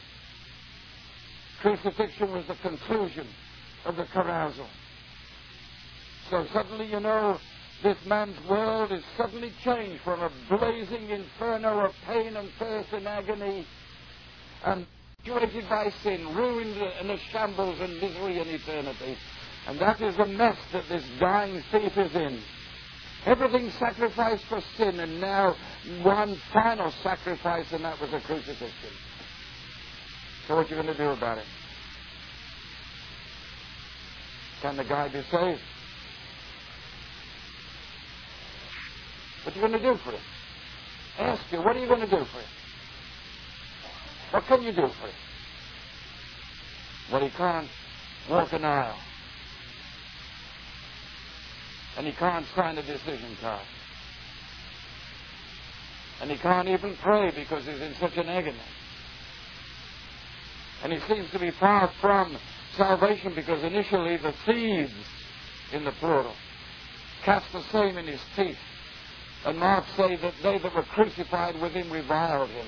was the conclusion of the carousal. So suddenly, you know, this man's world is suddenly changed from a blazing inferno of pain and thirst and agony, and situated by sin, ruined in a shambles and misery and eternity. And that is the mess that this dying thief is in. Everything sacrificed for sin, and now one final sacrifice, and that was a crucifixion. So what are you going to do about it? Can the guy be saved? What are you going to do for it? Ask you, what are you going to do for it? What can you do for it? Well, he can't walk an aisle. And he can't sign a decision card. And he can't even pray because he's in such an agony. And he seems to be far from salvation because initially the thieves, in the plural, cast the same in his teeth. And Mark say that they that were crucified with him reviled him.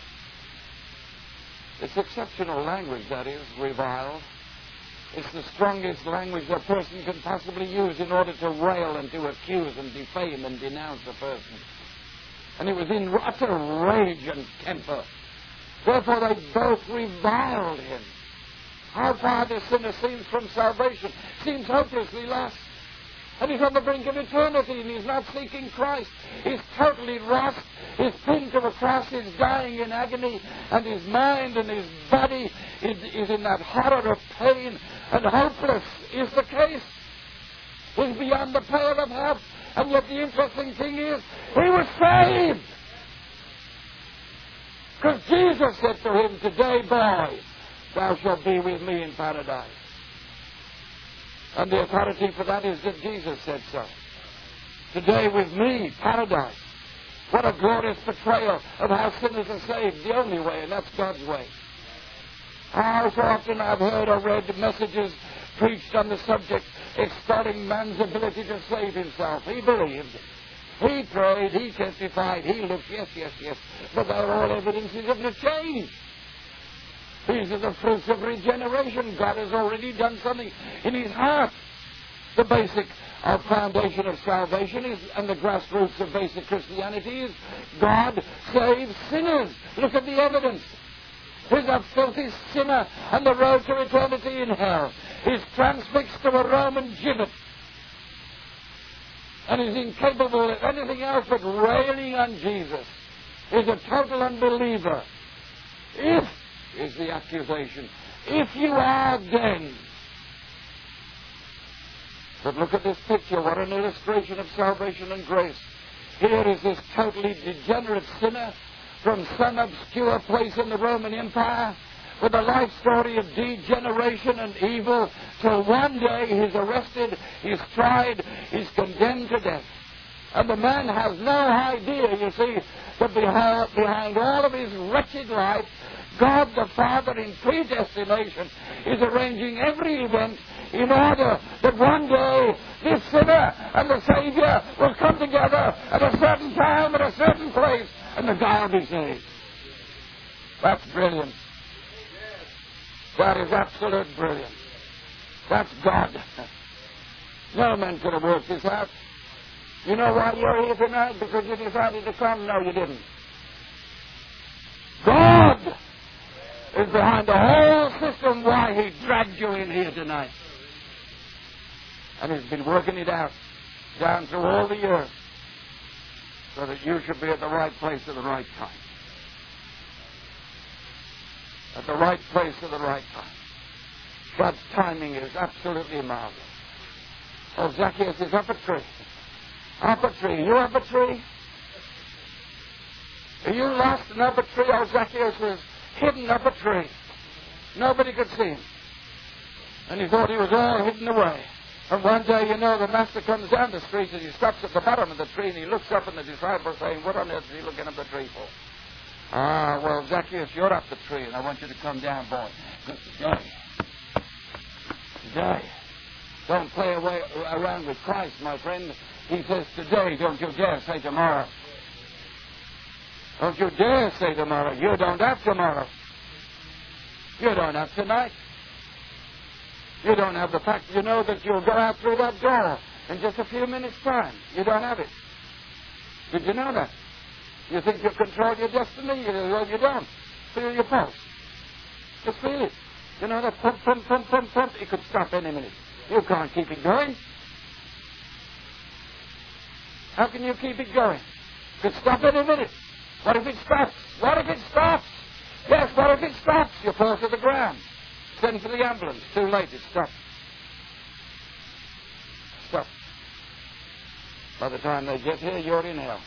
It's exceptional language, that is, reviled. It's the strongest language a person can possibly use in order to rail and to accuse and defame and denounce a person. And he was in utter rage and temper. Therefore they both reviled him. How far this sinner seems from salvation. Seems hopelessly lost. And he's on the brink of eternity, and he's not seeking Christ. He's totally lost. He's pinned to a cross. He's dying in agony, and his mind and his body is in that horror of pain, and hopeless is the case. He's beyond the pale of help, and yet the interesting thing is, he was saved. Because Jesus said to him, "Today, boy, thou shalt be with me in paradise." And the authority for that is that Jesus said so. Today with me, paradise. What a glorious portrayal of how sinners are saved. The only way, and that's God's way. How so often I've heard or read messages preached on the subject extolling man's ability to save himself. He believed. He prayed. He testified. He looked. Yes. But they're all evidences of the change. These are the fruits of regeneration. God has already done something in his heart. The basic foundation of salvation is, and the grassroots of basic Christianity is, God saves sinners. Look at the evidence. He's a filthy sinner on the road to eternity in hell. He's transfixed to a Roman gibbet. And he's incapable of anything else but railing on Jesus. He's a total unbeliever. If is the accusation. If you are, then. But look at this picture. What an illustration of salvation and grace. Here is this totally degenerate sinner from some obscure place in the Roman Empire with a life story of degeneration and evil till one day he's arrested, he's tried, he's condemned to death. And the man has no idea, you see, that behind all of his wretched life, God the Father in predestination is arranging every event in order that one day this sinner and the Savior will come together at a certain time, at a certain place, and the guy will be saved. That's brilliant. That is absolute brilliance. That's God. No man could have worked this out. You know why you're here tonight? Because you decided to come? No, you didn't. God is behind the whole system why he dragged you in here tonight. And he's been working it out down through all the years so that you should be at the right place at the right time. At the right place at the right time. God's timing is absolutely marvelous. Oh, Zacchaeus is up a tree. Up a tree. You up a tree? Are you lost and up a tree? Oh, Zacchaeus was hidden up a tree. Nobody could see him. And he thought he was all hidden away. And one day, you know, the master comes down the street and he stops at the bottom of the tree and he looks up and the disciples saying, "What on earth is he looking up the tree for?" "Ah, well, Zacchaeus, you're up the tree and I want you to come down, boy. Today. Don't play around with Christ, my friend. He says today, don't you dare say tomorrow. Don't you dare say tomorrow. You don't have tomorrow. You don't have tonight. You don't have the fact, you know, that you'll go out through that door in just a few minutes' time. You don't have it. Did you know that? You think you control your destiny? Well, you don't. Feel your pulse. Just feel it. You know that pump, pump, pump, pump, pump. It could stop any minute. You can't keep it going. How can you keep it going? Could stop any minute. What if it stops? What if it stops? Yes, what if it stops? You fall to the ground. Send for the ambulance. Too late, it stopped. Stop. By the time they get here, you're in hell.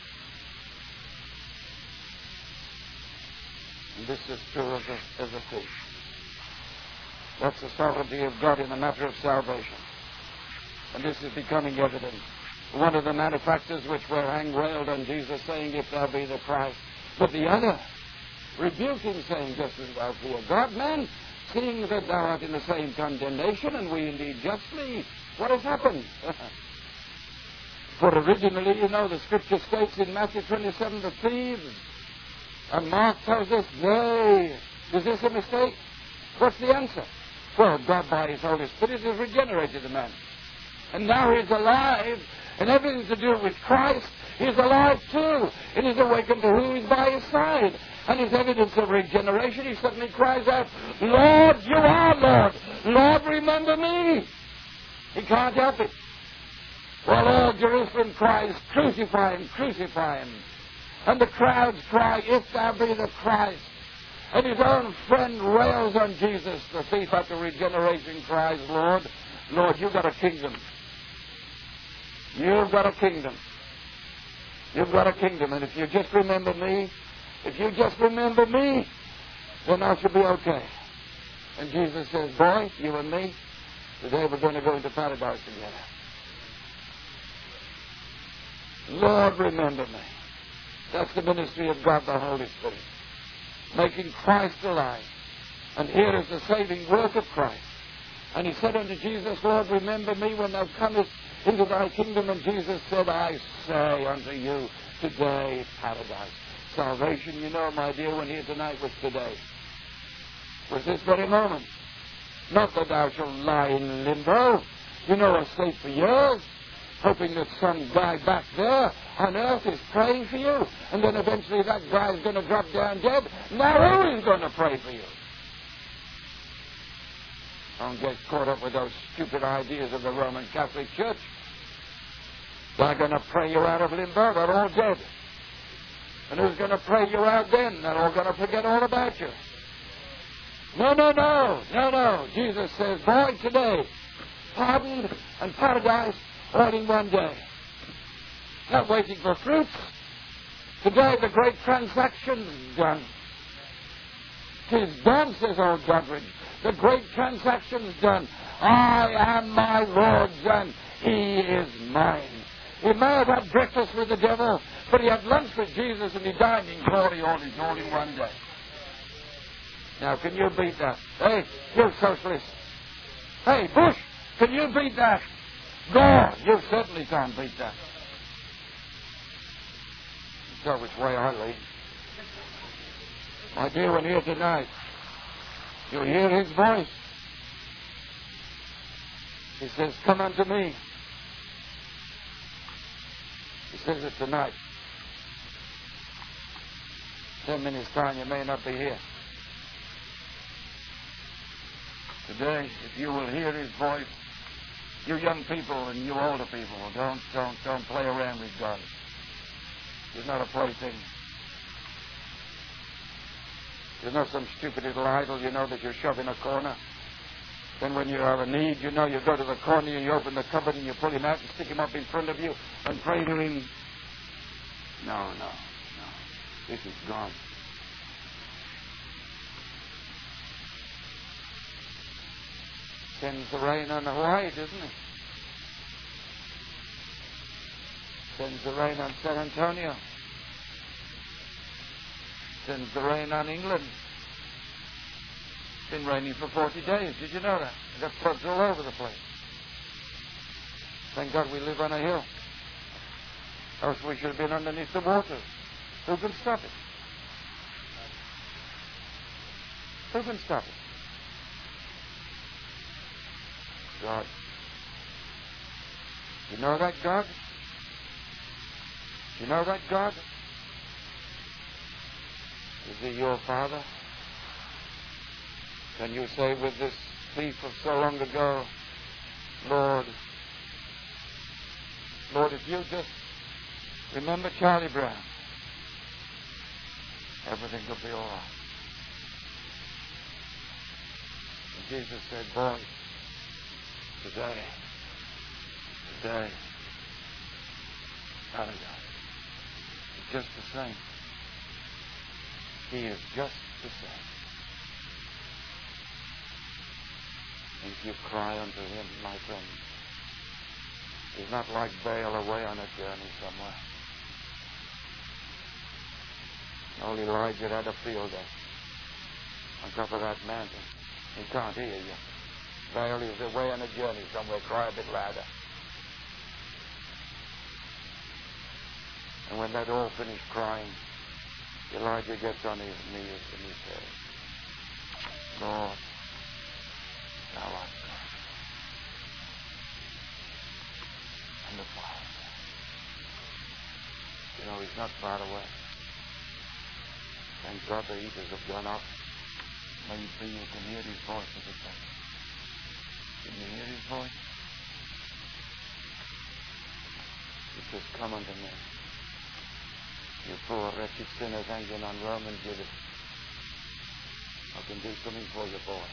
And this is true as a thief. That's the sovereignty of God in the matter of salvation. And this is becoming evident. One of the manufacturers which were hang railed on Jesus, saying, if thou be the Christ. But the other rebuked him, saying, just as thou fear God, man, seeing that thou art in the same condemnation, and we indeed justly. What has happened? For originally, you know, the Scripture states in Matthew 27, the thieves. And Mark tells us they. Is this a mistake? What's the answer? Well, God by His Holy Spirit has regenerated the man. And now he's alive, and everything to do with Christ, he's alive too. And he's awakened to who is by his side. And his evidence of regeneration, he suddenly cries out, Lord, you are Lord. Lord, remember me. He can't help it. Well, all Jerusalem cries, crucify him, crucify him. And the crowds cry, if thou be the Christ. And his own friend rails on Jesus. The thief after regeneration cries, Lord, Lord, you've got a kingdom. You've got a kingdom. You've got a kingdom. And if you just remember me, then I shall be okay. And Jesus says, boy, you and me, today we're going to go into paradise together. Lord, remember me. That's the ministry of God, the Holy Spirit. Making Christ alive. And here is the saving work of Christ. And he said unto Jesus, Lord, remember me when thou comest into thy kingdom. And Jesus said, I say unto you, today paradise. Salvation, you know, my dear, when here tonight was today. Was this very moment. Not that thou shalt lie in limbo, you know, asleep for years, hoping that some guy back there on earth is praying for you, and then eventually that guy is going to drop down dead. Now who is going to pray for you? Don't get caught up with those stupid ideas of the Roman Catholic Church. They're going to pray you out of limbo. They're all dead. And who's going to pray you out then? They're all going to forget all about you. No. Jesus says, boy, today, pardoned and paradise all in one day. Not waiting for fruits. Today the great transaction's done. 'Tis done, says old Doddridge. The great transaction's done. I am my Lord's and He is mine. He may have had breakfast with the devil, but he had lunch with Jesus and he dined in glory all in one day. Now, can you beat that? Hey, you socialist. Hey, Bush, can you beat that? God, you certainly can't beat that. So which way I lead. My dear one here tonight, you'll hear his voice. He says, come unto me. He says it tonight. 10 minutes time, you may not be here. Today, if you will hear his voice, you young people and you older people, don't play around with God. He's not a plaything. He's not some stupid little idol, you know, that you shove in a corner. Then when you have a need, you know, you go to the corner and you open the cupboard and you pull him out and stick him up in front of you and pray to him. No. This is gone. Sends the rain on Hawaii, doesn't it? Sends the rain on San Antonio. Sends the rain on England. It's been raining for 40 days. Did you know that? We've got floods all over the place. Thank God we live on a hill. Else we should have been underneath the water. Who can stop it? Who can stop it? God. You know that God? You know that God? Is He your Father? Can you say with this thief of so long ago, Lord, if you just Remember Charlie Brown. Everything will be all right. And Jesus said, boy, today, Hallelujah, it's just the same. He is just the same. If you cry unto him, my friend, he's not like Baal away on a journey somewhere. Old Elijah had a field day on top of that mountain. He can't hear you. Baal is away on a journey somewhere. Cry a bit louder. And when they'd all finished crying, Elijah gets on his knees and he says, Lord, thou art God. And the fire. You know, he's not far away. Thank God the heaters have gone off. Maybe you can hear his voice at the time. Can you hear his voice? He says, come unto me. You poor wretched sinners hanging on Roman gibbet. I can do something for you, boy.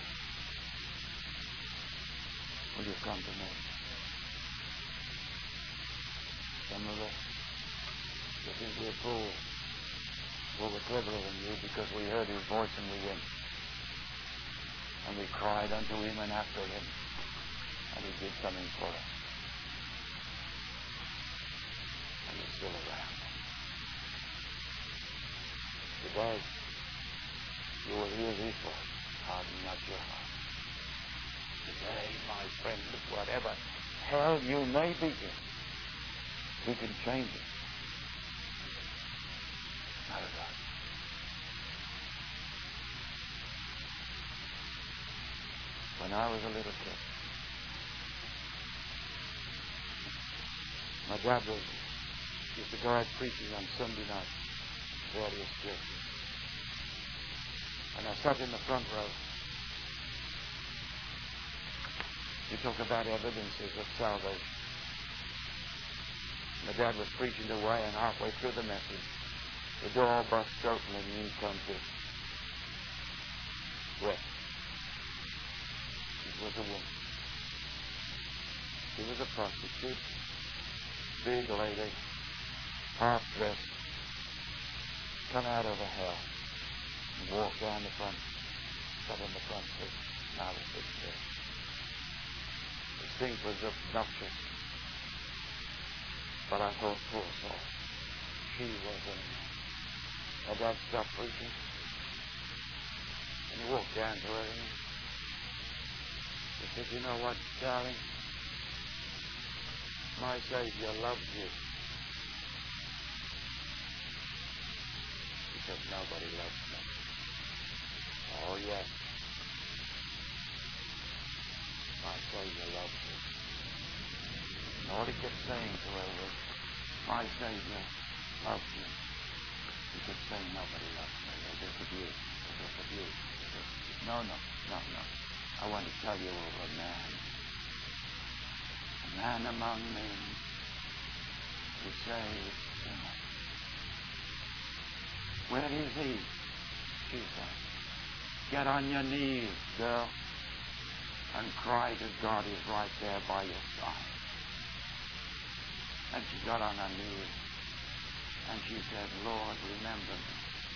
Will you come to me? Some of us, you think we're fools. Well, we're cleverer than you because we heard his voice and we went. And we cried unto him and after him. And he did something for us. And he's still around. Today, you will hear his voice. Harden not your heart. Today, my friend, whatever hell you may be in, he can change it. Not at all. When I was a little kid, my dad used to go out preaching on Sunday night, various churches. And I sat in the front row. You talk about evidences of salvation. My dad was preaching away, and halfway through the message, the door burst open and in comes this. Well, it was a woman. She was a prostitute, big lady, half-dressed, come out of a hell and walked down the front, sat in the front seat, and I was sitting there. The thing was obnoxious, but I thought, poor soul, she was a... My dad stopped preaching, and he walked down to her, and he said, you know what, darling? My Savior loves you. He said, nobody loves me. Oh, yes. My Savior loves you. And all he kept saying to her was, my Savior loves you. He kept saying, nobody loves me. There's just abuse. There's just abuse. No. I want to tell you of a man. A man among men who saves sinners. Where is he? She said, get on your knees, girl, and cry to God. He's right there by your side. And she got on her knees and she said, Lord, remember me.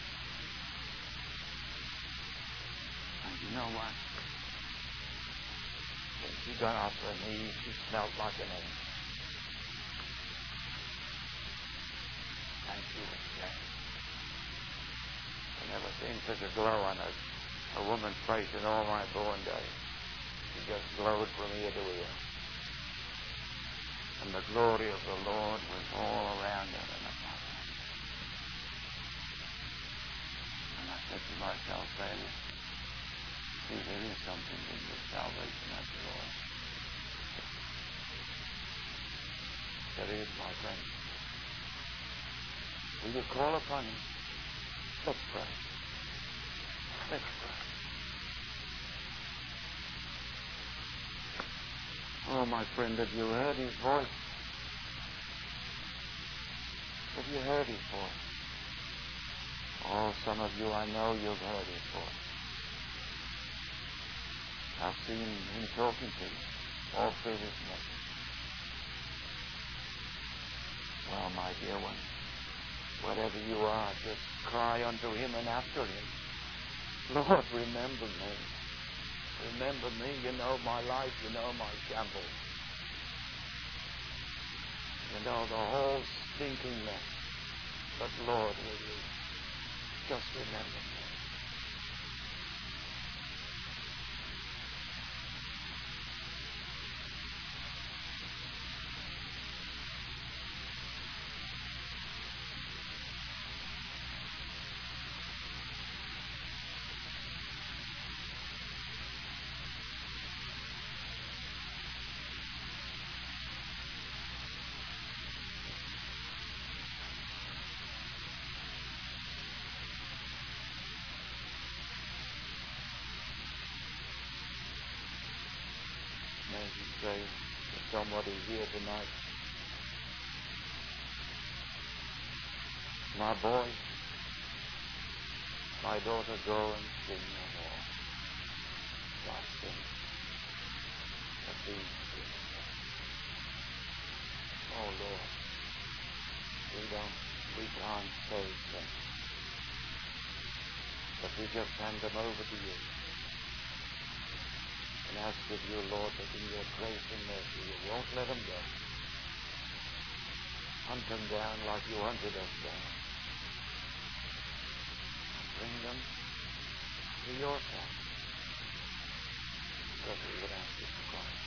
And you know what? When she got off her knees, she smelled like an angel. And she was saved. I never seen such a glow on a woman's face in all my born days. She just glowed from ear to ear. And the glory of the Lord was all around her and upon her. And I said to myself, Bailey, see, there is something in this salvation after all. There is, my friend. Will you call upon him? Let's pray. Let's pray. Oh, my friend, have you heard his voice? Have you heard it for? Oh, some of you, I know you've heard it for. I've seen him talking to you all through this message. Well, my dear one, whatever you are, just cry unto him and after him. Lord, remember me. Remember me. You know my life. You know my shambles. You know the whole stinking mess. But Lord, will you just remember me? As you say to somebody here tonight, my boy, my daughter, go and sin no more. Thy sins have been forgiven. Oh Lord, we can't save them, but we just hand them over to you and ask of you, Lord, that in your grace and mercy you won't let them go. Hunt them down like you hunted us down. Bring them to yourself, because we would ask it in Christ.